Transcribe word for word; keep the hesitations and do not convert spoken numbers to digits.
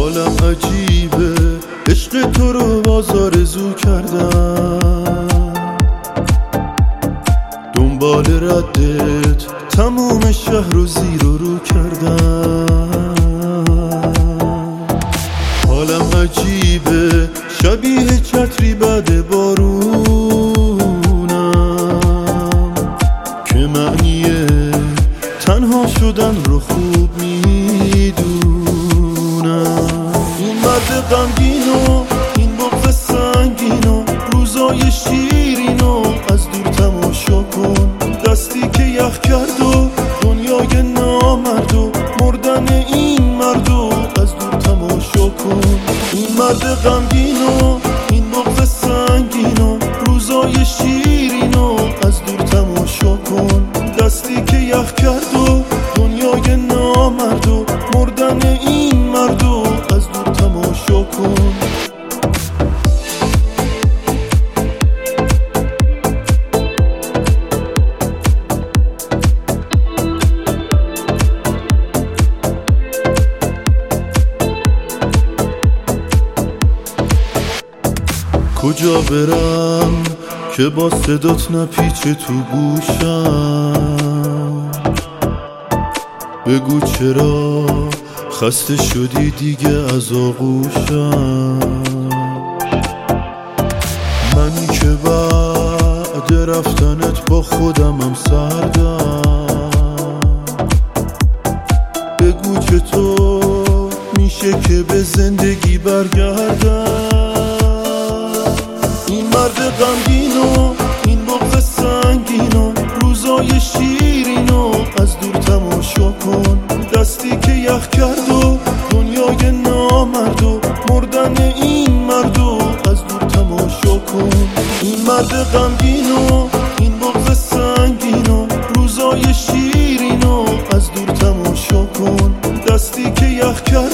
حالم عجیبه، عشق تو رو باز آرزو کردم، دنبال ردت تموم شهر رو زیر و رو کردم. حالم عجیبه، شبیه چتری بعد بارونم، که معنیه تنها شدن رو خوب میدونم. این مرد غمگینو، این بغض سنگینو، روزای شیرینو از دور تماشا کن. دستی که یخ کرد و دنیای نامردو، مردن این مردو از دور تماشا کن. این مرد غمگینو، این بغض سنگینو، روزای شیرینو از دور تماشا کن. دستی که یخ کرد و دنیای نامردو، مردن این مردو از دور تماشا کن. کجا برم که با صدات نپیچه تو گوشم؟ بگو چرا خسته شدی دیگه از آغوشم؟ من که بعد رفتنت با خودمم سردم، بگو چطور میشه که به زندگی برگردم؟ این مرد غمگینو، این بغض سنگینو، روزای شیرینو از دور تماشا کن. دستی که یخ کرد و دنیای نامردو، مردن این مردو از دور تماشا کن. این مرد غمگینو، این بغض سنگینو، روزای شیرینو از دور تماشا کن. دستی که یخ کرد